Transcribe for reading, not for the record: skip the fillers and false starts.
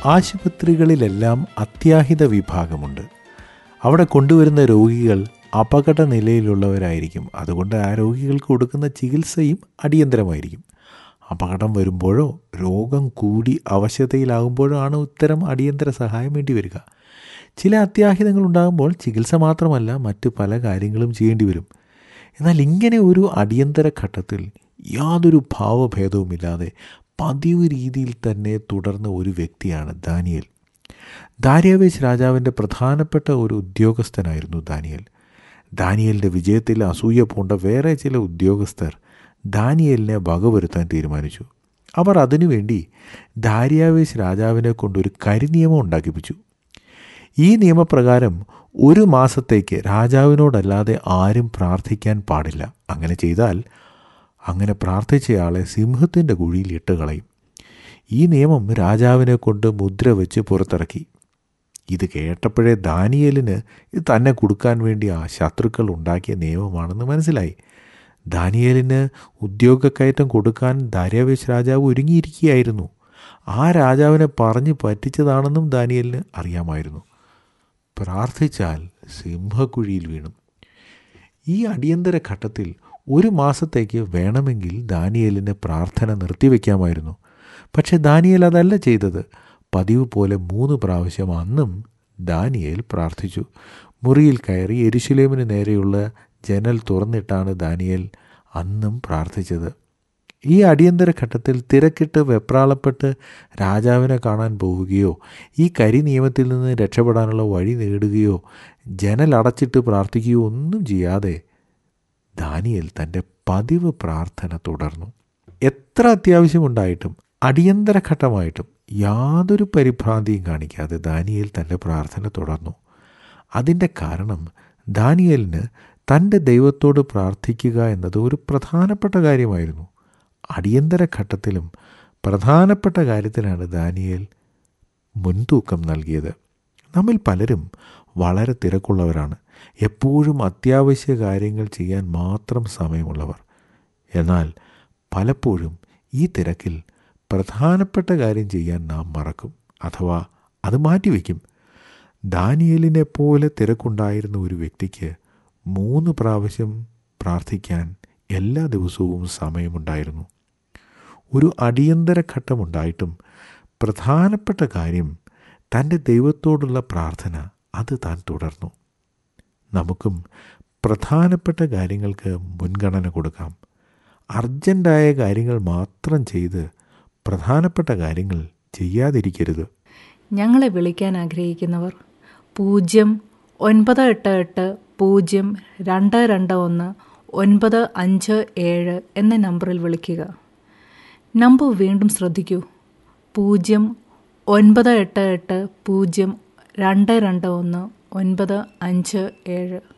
ആശുപത്രികളിലെല്ലാം അത്യാഹിത വിഭാഗമുണ്ട്. അവിടെ കൊണ്ടുവരുന്ന രോഗികൾ അപകട നിലയിലുള്ളവരായിരിക്കും. അതുകൊണ്ട് ആ രോഗികൾക്ക് കൊടുക്കുന്ന ചികിത്സയും അടിയന്തരമായിരിക്കും. അപകടം വരുമ്പോഴോ രോഗം കൂടി അവശതയിലാകുമ്പോഴോ ആണ് ഇത്തരം അടിയന്തര സഹായം വേണ്ടി വരിക. ചില അത്യാഹിതങ്ങൾ ഉണ്ടാകുമ്പോൾ ചികിത്സ മാത്രമല്ല മറ്റ് പല കാര്യങ്ങളും ചെയ്യേണ്ടി വരും. എന്നാൽ ഇങ്ങനെ ഒരു അടിയന്തര ഘട്ടത്തിൽ യാതൊരു ഭാവഭേദവുമില്ലാതെ പതിവ് രീതിയിൽ തന്നെ തുടർന്ന ഒരു വ്യക്തിയാണ് ദാനിയേൽ. ദാര്യാവേശ് രാജാവിൻ്റെ പ്രധാനപ്പെട്ട ഒരു ഉദ്യോഗസ്ഥനായിരുന്നു ദാനിയേൽ. ദാനിയേലിൻ്റെ വിജയത്തിൽ അസൂയ പൂണ്ട വേറെ ചില ഉദ്യോഗസ്ഥർ ദാനിയേലിനെ വകവരുത്താൻ തീരുമാനിച്ചു. അവർ അതിനുവേണ്ടി ദാര്യാവേശ് രാജാവിനെ കൊണ്ടൊരു കരിനിയമം ഉണ്ടാക്കിപ്പിച്ചു. ഈ നിയമപ്രകാരം 1 മാസത്തേക്ക് രാജാവിനോടല്ലാതെ ആരും പ്രാർത്ഥിക്കാൻ പാടില്ല. അങ്ങനെ ചെയ്താൽ അങ്ങനെ പ്രാർത്ഥിച്ചയാളെ സിംഹത്തിൻ്റെ കുഴിയിൽ ഇട്ട് കളയും. ഈ നിയമം രാജാവിനെ കൊണ്ട് മുദ്ര വെച്ച് പുറത്തിറക്കി. ഇത് കേട്ടപ്പോഴേ ദാനിയേലിന് ഇത് തന്നെ കൊടുക്കാൻ വേണ്ടി ആ ശത്രുക്കൾ ഉണ്ടാക്കിയ നിയമമാണെന്ന് മനസ്സിലായി. ദാനിയേലിന് ഉദ്യോഗക്കയറ്റം കൊടുക്കാൻ ദാര്യാവേശ് രാജാവ് ഒരുങ്ങിയിരിക്കുകയായിരുന്നു. ആ രാജാവിനെ പറഞ്ഞ് പറ്റിച്ചതാണെന്നും ദാനിയേലിന് അറിയാമായിരുന്നു. പ്രാർത്ഥിച്ചാൽ സിംഹക്കുഴിയിൽ വീണു. ഈ അടിയന്തര ഘട്ടത്തിൽ 1 മാസത്തേക്ക് വേണമെങ്കിൽ ദാനിയേലിന് പ്രാർത്ഥന നിർത്തിവെക്കാമായിരുന്നു. പക്ഷെ ദാനിയേൽ അതല്ല ചെയ്തത്. പതിവ് പോലെ 3 പ്രാവശ്യം അന്നും ദാനിയേൽ പ്രാർത്ഥിച്ചു. മുറിയിൽ കയറി യെരുശലേമിന് നേരെയുള്ള ജനൽ തുറന്നിട്ടാണ് ദാനിയേൽ അന്നും പ്രാർത്ഥിച്ചത്. ഈ അടിയന്തര ഘട്ടത്തിൽ തിരക്കിട്ട് വെപ്രാളപ്പെട്ട് രാജാവിനെ കാണാൻ പോവുകയോ ഈ കരി നിയമത്തിൽ നിന്ന് രക്ഷപ്പെടാനുള്ള വഴി നേടുകയോ ജനലടച്ചിട്ട് പ്രാർത്ഥിക്കുകയോ ഒന്നും ചെയ്യാതെ ദാനിയേൽ തൻ്റെ പതിവ് പ്രാർത്ഥന തുടർന്നു. എത്ര അത്യാവശ്യമുണ്ടായിട്ടും അടിയന്തര ഘട്ടമായിട്ടും യാതൊരു പരിഭ്രാന്തിയും കാണിക്കാതെ ദാനിയേൽ തൻ്റെ പ്രാർത്ഥന തുടർന്നു. അതിൻ്റെ കാരണം ദാനിയേലിന് തൻ്റെ ദൈവത്തോട് പ്രാർത്ഥിക്കുക എന്നത് ഒരു പ്രധാനപ്പെട്ട കാര്യമായിരുന്നു. അടിയന്തര ഘട്ടത്തിലും പ്രധാനപ്പെട്ട കാര്യത്തിനാണ് ദാനിയേൽ മുൻതൂക്കം നൽകിയത്. നമ്മിൽ പലരും വളരെ തിരക്കുള്ളവരാണ്. എപ്പോഴും അത്യാവശ്യ കാര്യങ്ങൾ ചെയ്യാൻ മാത്രം സമയമുള്ളവർ. എന്നാൽ പലപ്പോഴും ഈ തിരക്കിൽ പ്രധാനപ്പെട്ട കാര്യം ചെയ്യാൻ നാം മറക്കും, അഥവാ അത് മാറ്റിവെക്കും. ദാനിയേലിനെ പോലെ തിരക്കുണ്ടായിരുന്ന ഒരു വ്യക്തിക്ക് 3 പ്രാവശ്യം പ്രാർത്ഥിക്കാൻ എല്ലാ ദിവസവും സമയമുണ്ടായിരുന്നു. ഒരു അടിയന്തര ഘട്ടമുണ്ടായിട്ടും പ്രധാനപ്പെട്ട കാര്യം തൻ്റെ ദൈവത്തോടുള്ള പ്രാർത്ഥന അത് താൻ തുടർന്നു. നമുക്കും പ്രധാനപ്പെട്ട കാര്യങ്ങൾക്ക് മുൻഗണന കൊടുക്കാം. അർജൻറ്റായ കാര്യങ്ങൾ മാത്രം ചെയ്ത് പ്രധാനപ്പെട്ട കാര്യങ്ങൾ ചെയ്യാതിരിക്കരുത്. ഞങ്ങളെ വിളിക്കാൻ ആഗ്രഹിക്കുന്നവർ 0988002219557 എന്ന നമ്പറിൽ വിളിക്കുക. നമ്പർ വീണ്ടും ശ്രദ്ധിക്കൂ. 09880221957.